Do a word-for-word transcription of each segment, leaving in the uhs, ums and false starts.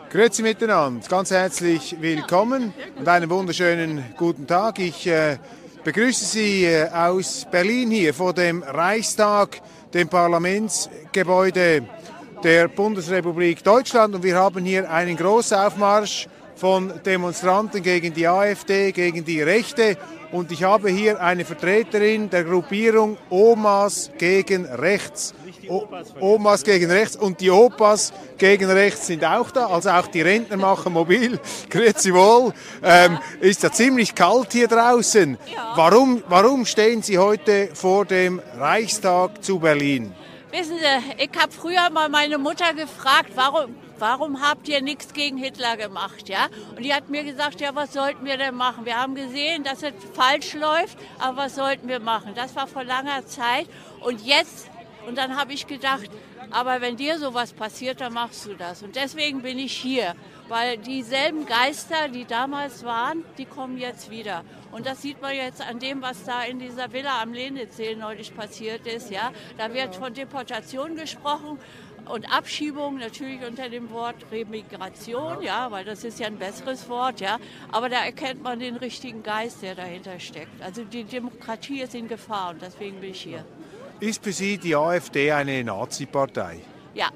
Grüezi miteinander, ganz herzlich willkommen und einen wunderschönen guten Tag. Ich äh, begrüße Sie äh, aus Berlin hier vor dem Reichstag, dem Parlamentsgebäude der Bundesrepublik Deutschland. Und wir haben hier einen Großaufmarsch von Demonstranten gegen die AfD, gegen die Rechte. Und ich habe hier eine Vertreterin der Gruppierung Omas gegen Rechts. O- Omas gegen Rechts und die Opas gegen Rechts sind auch da, also auch die Rentner machen mobil. Grüezi wohl. Ähm, ist ja ziemlich kalt hier draußen. Warum, warum stehen Sie heute vor dem Reichstag zu Berlin? Wissen Sie, ich habe früher mal meine Mutter gefragt, warum, warum habt ihr nichts gegen Hitler gemacht, ja? Und die hat mir gesagt, ja, was sollten wir denn machen? Wir haben gesehen, dass es falsch läuft, aber was sollten wir machen? Das war vor langer Zeit und jetzt, und dann habe ich gedacht, aber wenn dir sowas passiert, dann machst du das. Und deswegen bin ich hier, weil dieselben Geister, die damals waren, die kommen jetzt wieder. Und das sieht man jetzt an dem, was da in dieser Villa am Lenitzsee neulich passiert ist. Ja? Da wird von Deportation gesprochen und Abschiebung natürlich unter dem Wort Remigration, ja, weil das ist ja ein besseres Wort. Ja? Aber da erkennt man den richtigen Geist, der dahinter steckt. Also die Demokratie ist in Gefahr und deswegen bin ich hier. Ist für Sie die AfD eine Nazi-Partei? Ja.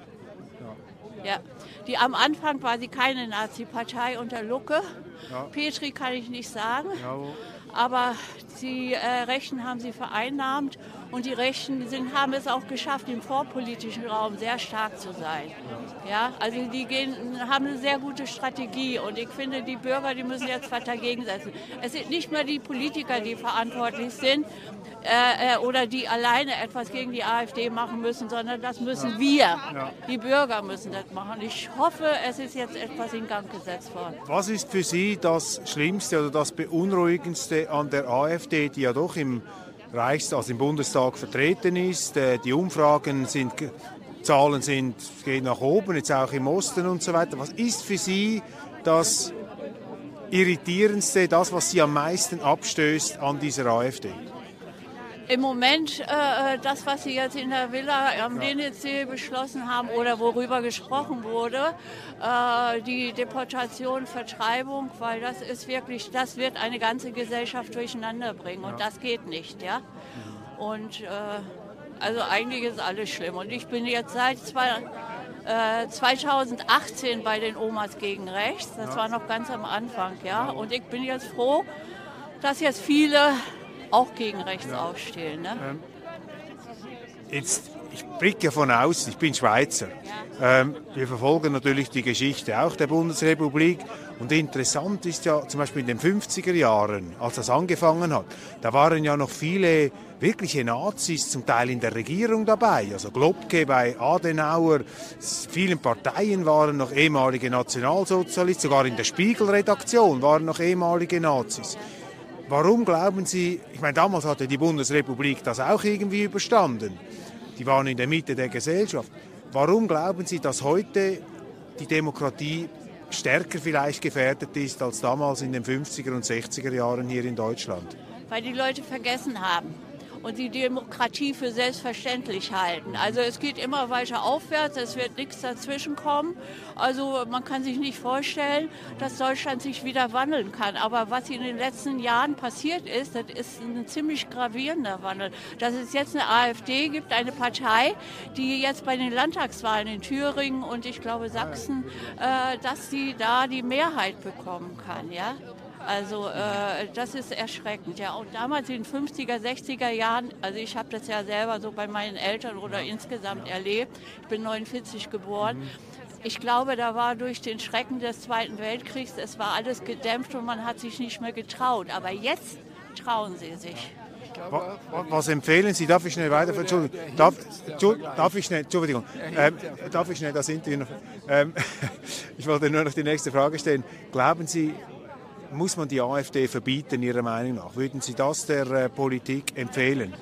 Ja. Die, am Anfang war sie keine Nazi-Partei unter Lucke. Ja. Petri kann ich nicht sagen. Ja. Aber die äh, Rechten haben sie vereinnahmt und die Rechten sind, haben es auch geschafft, im vorpolitischen Raum sehr stark zu sein. Ja, also die gehen, haben eine sehr gute Strategie und ich finde, die Bürger, die müssen jetzt was dagegen setzen. Es sind nicht mehr die Politiker, die verantwortlich sind äh, oder die alleine etwas gegen die AfD machen müssen, sondern das müssen wir. Ja. Die Bürger müssen das machen. Ich hoffe, es ist jetzt etwas in Gang gesetzt worden. Was ist für Sie das Schlimmste oder das Beunruhigendste an der AfD, die ja doch im Reichstag, also im Bundestag vertreten ist? Die Umfragen sind, Zahlen sind, gehen nach oben, jetzt auch im Osten und so weiter. Was ist für Sie das Irritierendste, das, was Sie am meisten abstößt an dieser AfD? Im Moment äh, das, was Sie jetzt in der Villa am Lenitzsee beschlossen haben oder worüber gesprochen wurde, äh, die Deportation, Vertreibung, weil das ist wirklich, das wird eine ganze Gesellschaft durcheinander bringen und das geht nicht, ja. Und äh, also eigentlich ist alles schlimm und ich bin jetzt seit zwei, äh, zweitausendachtzehn bei den Omas gegen Rechts, das war noch ganz am Anfang, ja. Und ich bin jetzt froh, dass jetzt viele auch gegen rechts ja. aufstehen. Ne? Ähm, jetzt, ich blicke ja von außen, ich bin Schweizer. Ja. Ähm, wir verfolgen natürlich die Geschichte auch der Bundesrepublik. Und interessant ist ja zum Beispiel in den fünfziger Jahren, als das angefangen hat, da waren ja noch viele wirkliche Nazis zum Teil in der Regierung dabei. Also Globke bei Adenauer, vielen Parteien waren noch ehemalige Nationalsozialisten, sogar in der Spiegel-Redaktion waren noch ehemalige Nazis. Warum glauben Sie, ich meine, damals hatte die Bundesrepublik das auch irgendwie überstanden. Die waren in der Mitte der Gesellschaft. Warum glauben Sie, dass heute die Demokratie stärker vielleicht gefährdet ist als damals in den fünfziger und sechziger Jahren hier in Deutschland? Weil die Leute vergessen haben und die Demokratie für selbstverständlich halten. Also es geht immer weiter aufwärts, es wird nichts dazwischen kommen. Also man kann sich nicht vorstellen, dass Deutschland sich wieder wandeln kann. Aber was in den letzten Jahren passiert ist, das ist ein ziemlich gravierender Wandel. Dass es jetzt eine AfD gibt, eine Partei, die jetzt bei den Landtagswahlen in Thüringen und ich glaube Sachsen, äh, dass sie da die Mehrheit bekommen kann, ja. Also äh, das ist erschreckend. Ja. Und damals in den fünfziger, sechziger Jahren, also ich habe das ja selber so bei meinen Eltern oder insgesamt erlebt, ich bin neunundvierzig geboren, mhm. Ich glaube, da war durch den Schrecken des Zweiten Weltkriegs, es war alles gedämpft und man hat sich nicht mehr getraut. Aber jetzt trauen sie sich. Was empfehlen Sie? Darf ich schnell weiter? Entschuldigung. Darf, darf ich schnell? Entschuldigung. Ähm, darf ich schnell das Interview noch? Ähm, ich wollte nur noch die nächste Frage stellen. Glauben Sie, muss man die AfD verbieten, Ihrer Meinung nach? Würden Sie das der äh, Politik empfehlen?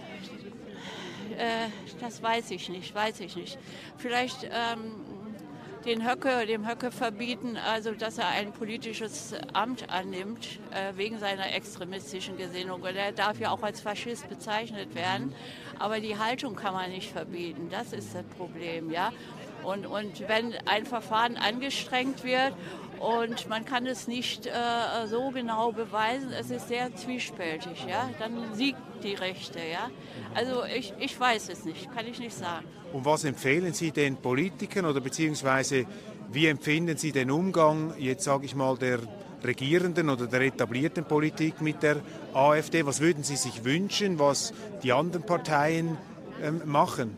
Äh, das weiß ich nicht, weiß ich nicht. Vielleicht ähm, den Höcke, dem Höcke verbieten, also dass er ein politisches Amt annimmt, äh, wegen seiner extremistischen Gesinnung. Und er darf ja auch als Faschist bezeichnet werden, aber die Haltung kann man nicht verbieten. Das ist das Problem, ja. Und, und wenn ein Verfahren angestrengt wird und man kann es nicht äh, so genau beweisen, es ist sehr zwiespältig, ja, dann siegt die Rechte. Ja. Also ich, ich weiß es nicht, kann ich nicht sagen. Und was empfehlen Sie den Politikern oder beziehungsweise wie empfinden Sie den Umgang, jetzt sage ich mal, der regierenden oder der etablierten Politik mit der AfD? Was würden Sie sich wünschen, was die anderen Parteien ähm, machen?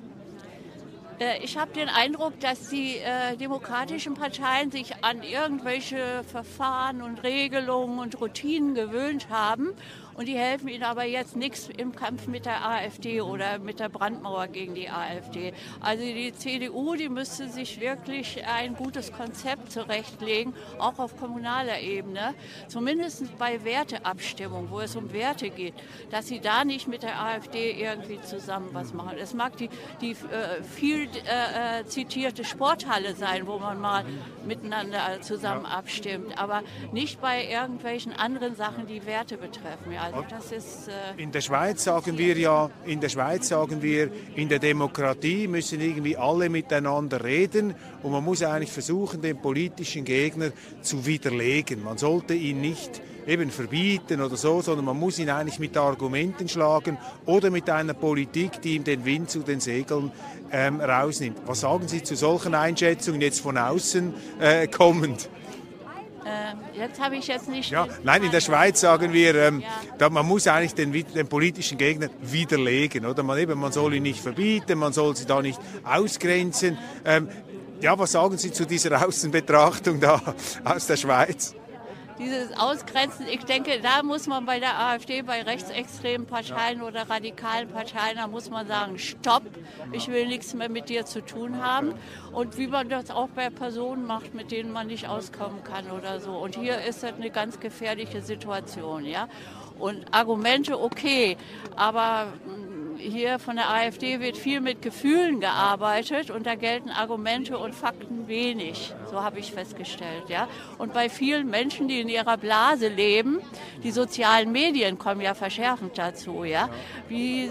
Ich habe den Eindruck, dass die äh, demokratischen Parteien sich an irgendwelche Verfahren und Regelungen und Routinen gewöhnt haben. Und die helfen ihnen aber jetzt nichts im Kampf mit der AfD oder mit der Brandmauer gegen die AfD. Also die C D U, die müsste sich wirklich ein gutes Konzept zurechtlegen, auch auf kommunaler Ebene. Zumindest bei Werteabstimmung, wo es um Werte geht, dass sie da nicht mit der AfD irgendwie zusammen was machen. Es mag die, die äh, viel äh, zitierte Sporthalle sein, wo man mal miteinander zusammen abstimmt, aber nicht bei irgendwelchen anderen Sachen, die Werte betreffen. Ja. Also das ist, äh in der Schweiz sagen wir ja, in der Schweiz sagen wir, in der Demokratie müssen irgendwie alle miteinander reden und man muss eigentlich versuchen, den politischen Gegner zu widerlegen. Man sollte ihn nicht eben verbieten oder so, sondern man muss ihn eigentlich mit Argumenten schlagen oder mit einer Politik, die ihm den Wind zu den Segeln ähm, rausnimmt. Was sagen Sie zu solchen Einschätzungen jetzt von außen äh, kommend? Ähm, jetzt habe ich jetzt nicht... Ja, nein, in der Schweiz sagen wir, ähm, ja. da, man muss eigentlich den, den politischen Gegner widerlegen. Oder? Man, eben, man soll ihn nicht verbieten, man soll sie da nicht ausgrenzen. Ähm, ja, was sagen Sie zu dieser Außenbetrachtung da aus der Schweiz? Dieses Ausgrenzen, ich denke, da muss man bei der AfD, bei rechtsextremen Parteien oder radikalen Parteien, da muss man sagen, stopp, ich will nichts mehr mit dir zu tun haben. Und wie man das auch bei Personen macht, mit denen man nicht auskommen kann oder so. Und hier ist das eine ganz gefährliche Situation, ja. Und Argumente, okay, aber hier von der AfD wird viel mit Gefühlen gearbeitet und da gelten Argumente und Fakten wenig. So habe ich festgestellt. Ja? Und bei vielen Menschen, die in ihrer Blase leben, die sozialen Medien kommen ja verschärfend dazu. Ja? Wie,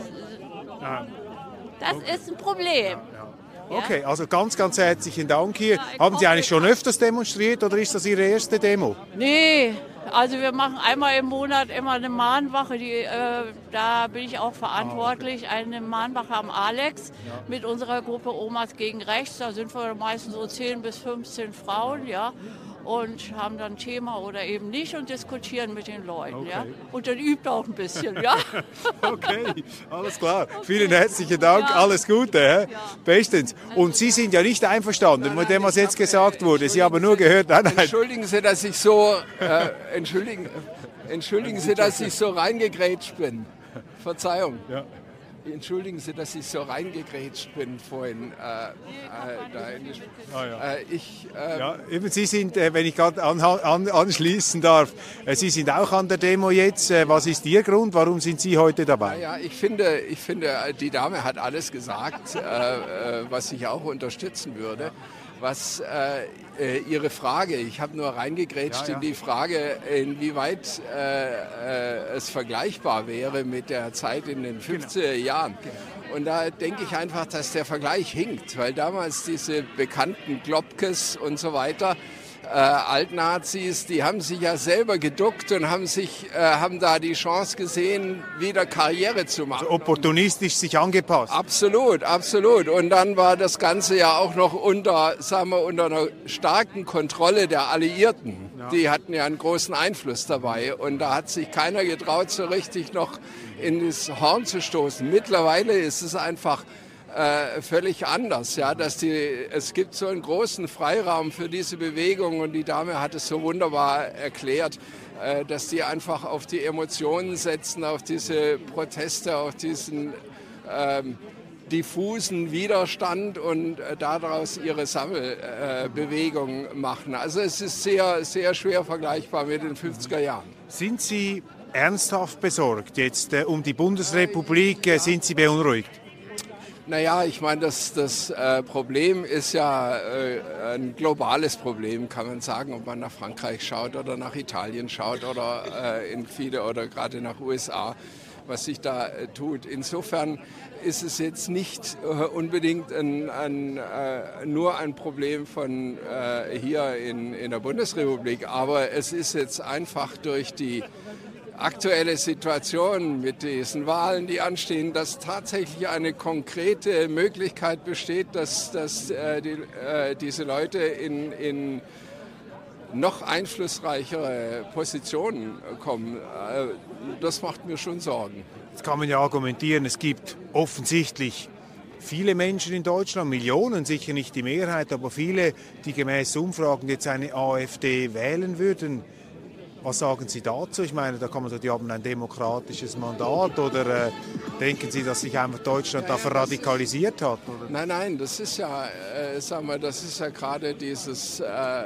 das ist ein Problem. Okay, also ganz, ganz herzlichen Dank hier. Ja, haben Sie eigentlich schon öfters demonstriert oder ist das Ihre erste Demo? Nee, also wir machen einmal im Monat immer eine Mahnwache, die, äh, da bin ich auch verantwortlich, ah, okay. Eine Mahnwache am Alex ja. Mit unserer Gruppe Omas gegen Rechts. Da sind wir meistens so zehn bis fünfzehn Frauen, ja. Und haben dann ein Thema oder eben nicht und diskutieren mit den Leuten. Okay. Ja? Und dann übt auch ein bisschen. Ja? Okay, alles klar. Okay. Vielen herzlichen Dank, ja. Alles Gute. Ja? Bestens. Und Sie sind ja nicht einverstanden nein, nein, mit dem, was jetzt gesagt wurde. Sie haben nur gehört... Nein, nein. Entschuldigen Sie, dass ich so, äh, entschuldigen, entschuldigen Sie, dass ich so reingegrätscht bin. Verzeihung. Ja. Entschuldigen Sie, dass ich so reingegrätscht bin vorhin. Äh, äh, da in die, ah, ja. äh, ich, äh, ja, eben Sie sind, äh, wenn ich gerade an, an, anschließen darf, äh, Sie sind auch an der Demo jetzt. Äh, was ist Ihr Grund? Warum sind Sie heute dabei? Ja, ich finde, ich finde, die Dame hat alles gesagt, äh, äh, was ich auch unterstützen würde. Was äh, Ihre Frage, ich habe nur reingegrätscht ja, ja. in die Frage, inwieweit äh, äh, es vergleichbar wäre mit der Zeit in den fünfziger genau. Jahren. Genau. Und da denke ich einfach, dass der Vergleich hinkt, weil damals diese bekannten Globkes und so weiter, äh, Altnazis, die haben sich ja selber geduckt und haben sich, äh, haben da die Chance gesehen, wieder Karriere zu machen. Also opportunistisch sich angepasst. Absolut, absolut. Und dann war das Ganze ja auch noch unter, sagen wir, unter einer starken Kontrolle der Alliierten. Ja. Die hatten ja einen großen Einfluss dabei. Und da hat sich keiner getraut, so richtig noch in das Horn zu stoßen. Mittlerweile ist es einfach Äh, völlig anders, ja, dass die, es gibt so einen großen Freiraum für diese Bewegung und die Dame hat es so wunderbar erklärt, äh, dass die einfach auf die Emotionen setzen, auf diese Proteste, auf diesen ähm, diffusen Widerstand und äh, daraus ihre Sammelbewegung äh, machen. Also es ist sehr, sehr schwer vergleichbar mit den fünfziger Jahren. Sind Sie ernsthaft besorgt jetzt äh, um die Bundesrepublik? Äh, sind Sie beunruhigt? Naja, ich meine, das, das äh, Problem ist ja äh, ein globales Problem, kann man sagen, ob man nach Frankreich schaut oder nach Italien schaut oder äh, in viele oder gerade nach U S A. was sich da äh, tut. Insofern ist es jetzt nicht äh, unbedingt ein, ein, äh, nur ein Problem von äh, hier in, in der Bundesrepublik, aber es ist jetzt einfach durch die aktuelle Situation mit diesen Wahlen, die anstehen, dass tatsächlich eine konkrete Möglichkeit besteht, dass, dass äh, die, äh, diese Leute in, in noch einflussreichere Positionen kommen. Äh, das macht mir schon Sorgen. Jetzt kann man ja argumentieren, es gibt offensichtlich viele Menschen in Deutschland, Millionen, sicher nicht die Mehrheit, aber viele, die gemäß Umfragen jetzt eine AfD wählen würden. Was sagen Sie dazu? Ich meine, da kann man sagen, die haben ein demokratisches Mandat, oder äh, denken Sie, dass sich einfach Deutschland ja, ja, da verradikalisiert hat? Oder? Nein, nein, das ist ja, äh, sagen wir, das ist ja gerade dieses, äh,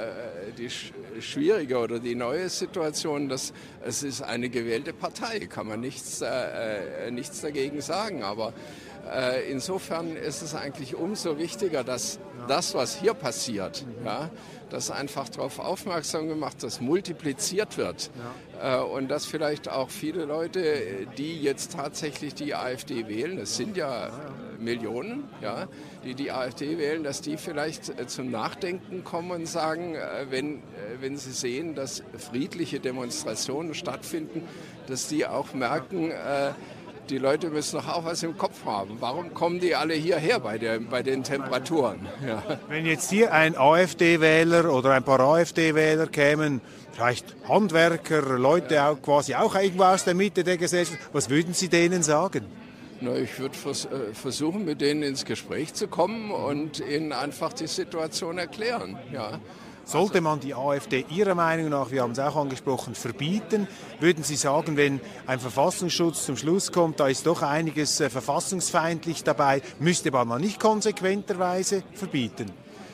die sch- schwierige oder die neue Situation, dass es ist eine gewählte Partei, kann man nichts, äh, nichts dagegen sagen, aber äh, insofern ist es eigentlich umso wichtiger, dass ja. das, was hier passiert, mhm. ja, dass einfach darauf aufmerksam gemacht, dass multipliziert wird ja. äh, und dass vielleicht auch viele Leute, die jetzt tatsächlich die AfD wählen, es sind ja, ja, ja. Millionen, ja, die die AfD wählen, dass die vielleicht äh, zum Nachdenken kommen und sagen, äh, wenn, äh, wenn sie sehen, dass friedliche Demonstrationen stattfinden, dass die auch merken, äh, die Leute müssen doch auch was im Kopf haben. Warum kommen die alle hierher bei, der, bei den Temperaturen? Ja. Wenn jetzt hier ein AfD-Wähler oder ein paar AfD-Wähler kämen, vielleicht Handwerker, Leute auch quasi auch irgendwo aus der Mitte der Gesellschaft, was würden Sie denen sagen? Na, ich würde vers- äh, versuchen, mit denen ins Gespräch zu kommen und ihnen einfach die Situation erklären. Ja. Sollte man die AfD Ihrer Meinung nach, wir haben es auch angesprochen, verbieten? Würden Sie sagen, wenn ein Verfassungsschutz zum Schluss kommt, da ist doch einiges äh, verfassungsfeindlich dabei, müsste man mal nicht konsequenterweise verbieten?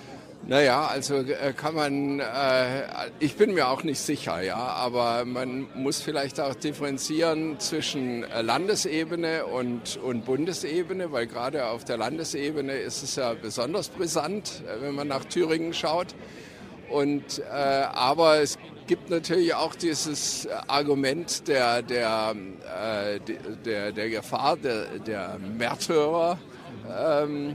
Naja, also äh, kann man, äh, ich bin mir auch nicht sicher, ja, aber man muss vielleicht auch differenzieren zwischen Landesebene und, und Bundesebene, weil gerade auf der Landesebene ist es ja besonders brisant, wenn man nach Thüringen schaut. Und, äh, aber es gibt natürlich auch dieses Argument der, der, äh, der, der Gefahr der, der Märtyrer. Ähm,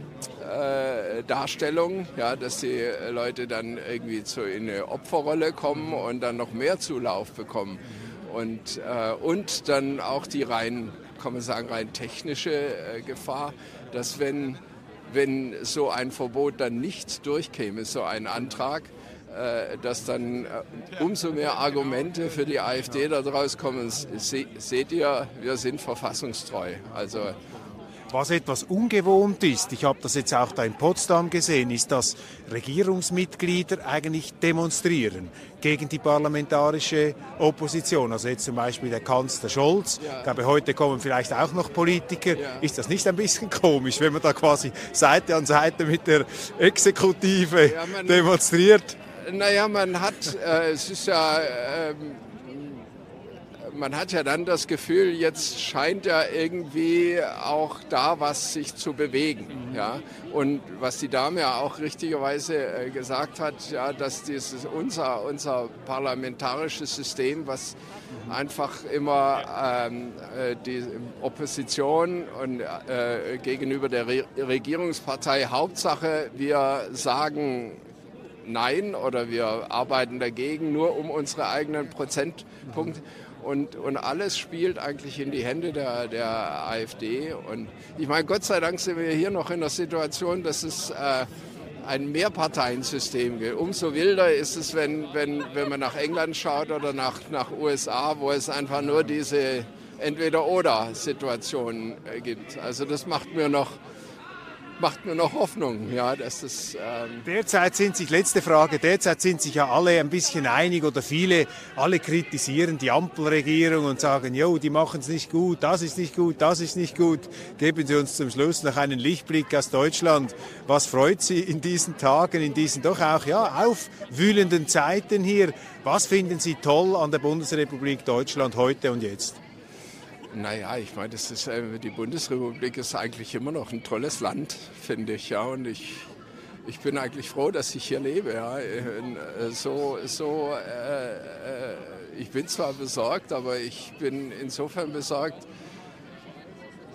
äh, Darstellung, ja, dass die Leute dann irgendwie zu, in eine Opferrolle kommen und dann noch mehr Zulauf bekommen. Und, äh, und dann auch die rein, kann man sagen, rein technische äh, Gefahr, dass wenn, wenn so ein Verbot dann nicht durchkäme, so ein Antrag, äh, dass dann äh, umso mehr Argumente für die AfD da draus kommen. Se, seht ihr, wir sind verfassungstreu. Also was etwas ungewohnt ist, ich habe das jetzt auch da in Potsdam gesehen, ist, dass Regierungsmitglieder eigentlich demonstrieren gegen die parlamentarische Opposition. Also jetzt zum Beispiel der Kanzler Scholz. Ja. Ich glaube, heute kommen vielleicht auch noch Politiker. Ja. Ist das nicht ein bisschen komisch, wenn man da quasi Seite an Seite mit der Exekutive ja, man, demonstriert? Naja, man hat, äh, es ist ja... Äh, Man hat ja dann das Gefühl, jetzt scheint ja irgendwie auch da was sich zu bewegen. Ja? Und was die Dame ja auch richtigerweise äh, gesagt hat, ja, dass dieses unser, unser parlamentarisches System, was einfach immer ähm, äh, die Opposition und äh, gegenüber der Re- Regierungspartei, Hauptsache wir sagen Nein oder wir arbeiten dagegen, nur um unsere eigenen Prozentpunkte. Und, und alles spielt eigentlich in die Hände der, der AfD. Und ich meine, Gott sei Dank sind wir hier noch in der Situation, dass es äh, ein Mehrparteiensystem gibt. Umso wilder ist es, wenn, wenn, wenn man nach England schaut oder nach, nach U S A, wo es einfach nur diese Entweder-Oder-Situation äh, gibt. Also das macht mir noch... macht mir noch Hoffnung, ja, dass es... Ähm derzeit sind sich, letzte Frage, derzeit sind sich ja alle ein bisschen einig oder viele, alle kritisieren die Ampelregierung und sagen, jo, die machen es nicht gut, das ist nicht gut, das ist nicht gut. Geben Sie uns zum Schluss noch einen Lichtblick aus Deutschland. Was freut Sie in diesen Tagen, in diesen doch auch ja, aufwühlenden Zeiten hier? Was finden Sie toll an der Bundesrepublik Deutschland heute und jetzt? Naja, ich meine, das ist, äh, die Bundesrepublik ist eigentlich immer noch ein tolles Land, finde ich. Ja, und ich, ich bin eigentlich froh, dass ich hier lebe. Ja. So, so, äh, ich bin zwar besorgt, aber ich bin insofern besorgt,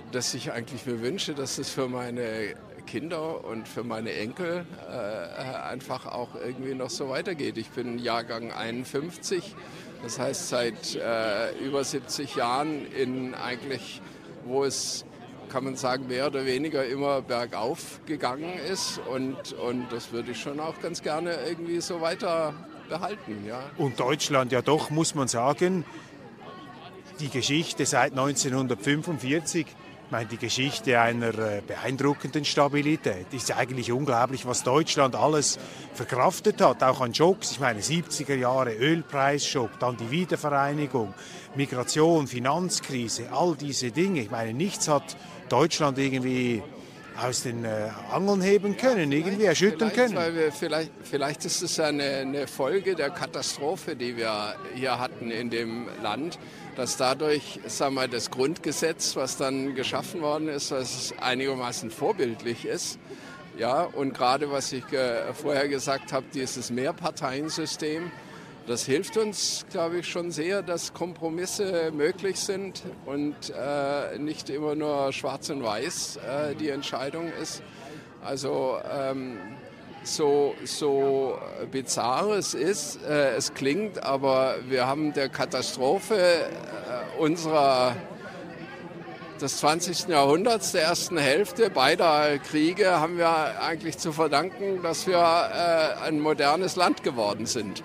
dass ich eigentlich mir wünsche, dass es für meine Kinder und für meine Enkel äh, einfach auch irgendwie noch so weitergeht. Ich bin Jahrgang einundfünfzig, das heißt seit äh, über siebzig Jahren in eigentlich, wo es, kann man sagen, mehr oder weniger immer bergauf gegangen ist und, und das würde ich schon auch ganz gerne irgendwie so weiter behalten. Ja. Und Deutschland ja doch, muss man sagen, die Geschichte seit neunzehnhundertfünfundvierzig, ich meine, die Geschichte einer beeindruckenden Stabilität. Es ist eigentlich unglaublich, was Deutschland alles verkraftet hat, auch an Schocks. Ich meine, siebziger Jahre Ölpreisschock, dann die Wiedervereinigung, Migration, Finanzkrise, all diese Dinge. Ich meine, nichts hat Deutschland irgendwie aus den äh, Angeln heben können, irgendwie erschüttern können. Weil wir vielleicht, vielleicht ist es eine, eine Folge der Katastrophe, die wir hier hatten in dem Land, dass dadurch, sagen wir, das Grundgesetz, was dann geschaffen worden ist, was einigermaßen vorbildlich ist, ja, und gerade was ich äh, vorher gesagt habe, dieses Mehrparteiensystem, das hilft uns, glaube ich, schon sehr, dass Kompromisse möglich sind und äh, nicht immer nur schwarz und weiß äh, die Entscheidung ist. Also ähm, so, so bizarr es ist, äh, es klingt, aber wir haben der Katastrophe äh, unserer des zwanzigsten Jahrhunderts, der ersten Hälfte beider Kriege, haben wir eigentlich zu verdanken, dass wir äh, ein modernes Land geworden sind.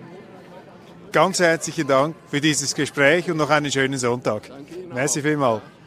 Ganz herzlichen Dank für dieses Gespräch und noch einen schönen Sonntag. Danke Ihnen auch. Merci vielmals.